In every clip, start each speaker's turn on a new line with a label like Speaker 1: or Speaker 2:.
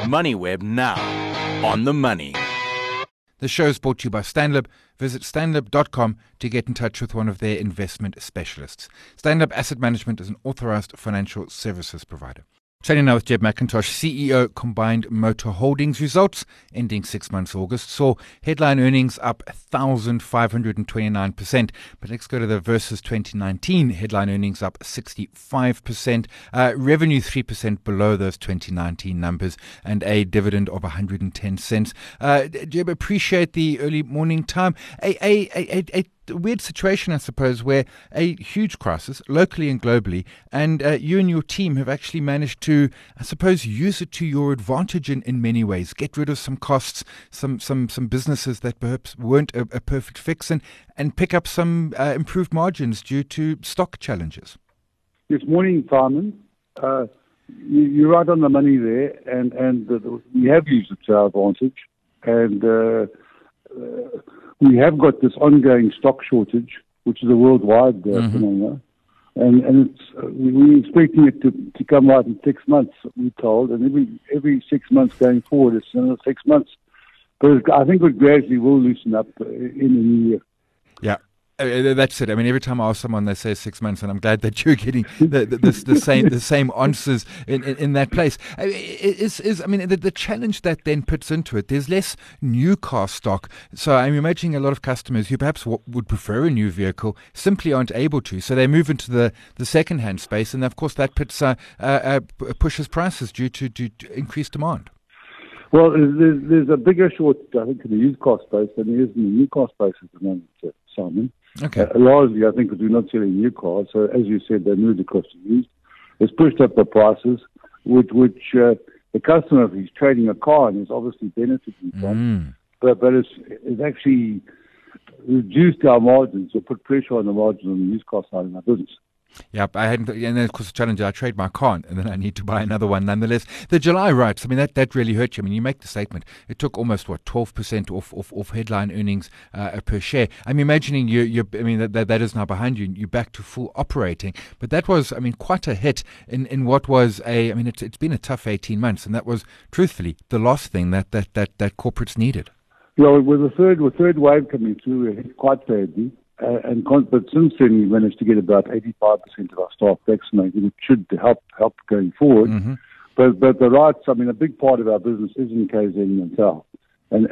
Speaker 1: MoneyWeb now. On the money.
Speaker 2: The show is brought to you by Stanlib. Visit stanlib.com to get in touch with one of their investment specialists. Stanlib Asset Management is an authorized financial services provider. Chatting now with Jeb McIntosh, CEO Combined Motor Holdings. Results ending 6 months August saw headline earnings up 1,529%. But let's go to the versus 2019. Headline earnings up 65%. Revenue 3% below those 2019 numbers and a dividend of 110 cents. Jeb, appreciate the early morning time. A weird situation, I suppose, where a huge crisis, locally and globally, and you and your team have actually managed to, I suppose, use it to your advantage in many ways. Get rid of some costs, some businesses that perhaps weren't a perfect fix, and pick up some improved margins due to stock challenges.
Speaker 3: This morning, Simon, you're right on the money there, and we have used it to our advantage, and we have got this ongoing stock shortage, which is a worldwide phenomenon, and it's we're expecting it to come out in 6 months, we're told, and every 6 months going forward, it's another 6 months. But I think it gradually will loosen up in the new year.
Speaker 2: Yeah. That's it. I mean, every time I ask someone, they say 6 months, and I'm glad that you're getting the same answers in that place. The challenge that then puts into it, there's less new car stock. So I'm imagining a lot of customers who perhaps would prefer a new vehicle simply aren't able to. So they move into the second-hand space, and of course that pushes prices due to increased demand.
Speaker 3: Well, there's a bigger short, I think, in the used car space than there is in the new car space at the moment, Simon.
Speaker 2: Okay.
Speaker 3: Largely, I think, because we're not selling new cars. So, as you said, they moved across to used. It's pushed up the prices, which the customer, if he's trading a car, and is obviously benefiting from. But it's actually reduced our margins, or put pressure on the margins on the used car side of our business.
Speaker 2: Yeah, and then of course the challenge, I trade my car and then I need to buy another one nonetheless. The July rights, I mean, that really hurt you. I mean, you make the statement, it took almost 12% off headline earnings per share. I'm imagining that is now behind you. You're back to full operating, but that was, I mean, quite a hit in what was it's been a tough 18 months, and that was truthfully the last thing that corporates needed. Yeah,
Speaker 3: with the third wave coming through, we hit quite badly. But since then, we managed to get about 85% of our staff vaccinated, which should help going forward. Mm-hmm. But the rights, I mean, a big part of our business is in KZN Natal, and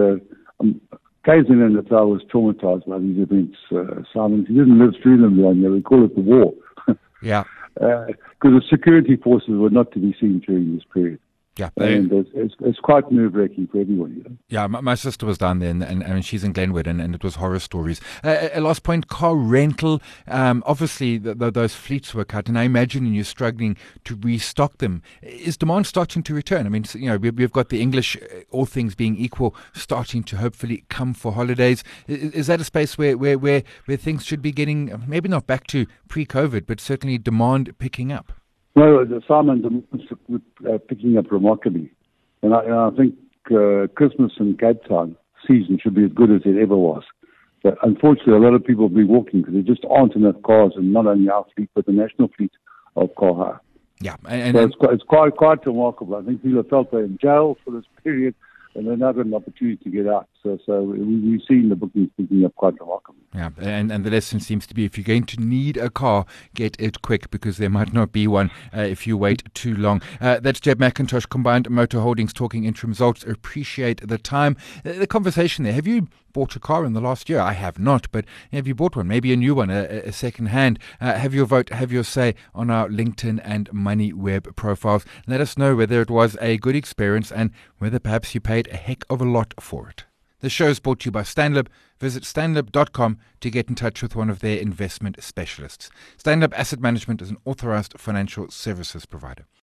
Speaker 3: KZN Natal was traumatized by these events. Simon, he didn't live through them down there. We call it the war.
Speaker 2: Yeah,
Speaker 3: because the security forces were not to be seen during this period.
Speaker 2: Yeah,
Speaker 3: and it's quite nerve-wracking for everyone. You know?
Speaker 2: Yeah, my sister was down there, and she's in Glenwood, and it was horror stories. A last point, car rental. Obviously, those fleets were cut, and I imagine you're struggling to restock them. Is demand starting to return? I mean, we've got the English, all things being equal, starting to hopefully come for holidays. Is that a space where things should be getting, maybe not back to pre-COVID, but certainly demand picking up?
Speaker 3: No, Simon, picking up remarkably. And I think Christmas and Cape Town season should be as good as it ever was. But unfortunately, a lot of people will be walking because there just aren't enough cars, and not only our fleet, but the national fleet of car hire.
Speaker 2: Yeah,
Speaker 3: so it's quite remarkable. I think people felt they're in jail for this period, and they're now got an opportunity to get out. So we've seen the bookings picking up quite remarkably.
Speaker 2: Yeah, and the lesson seems to be, if you're going to need a car, get it quick, because there might not be one if you wait too long. That's Jeb McIntosh, Combined Motor Holdings, talking interim results. Appreciate the time. The conversation there. Have you bought a car in the last year? I have not, but have you bought one? Maybe a new one, a second hand. Have your vote, have your say on our LinkedIn and MoneyWeb profiles. Let us know whether it was a good experience and whether perhaps you paid a heck of a lot for it. The show is brought to you by Stanlib. Visit stanlib.com to get in touch with one of their investment specialists. Stanlib Asset Management is an authorized financial services provider.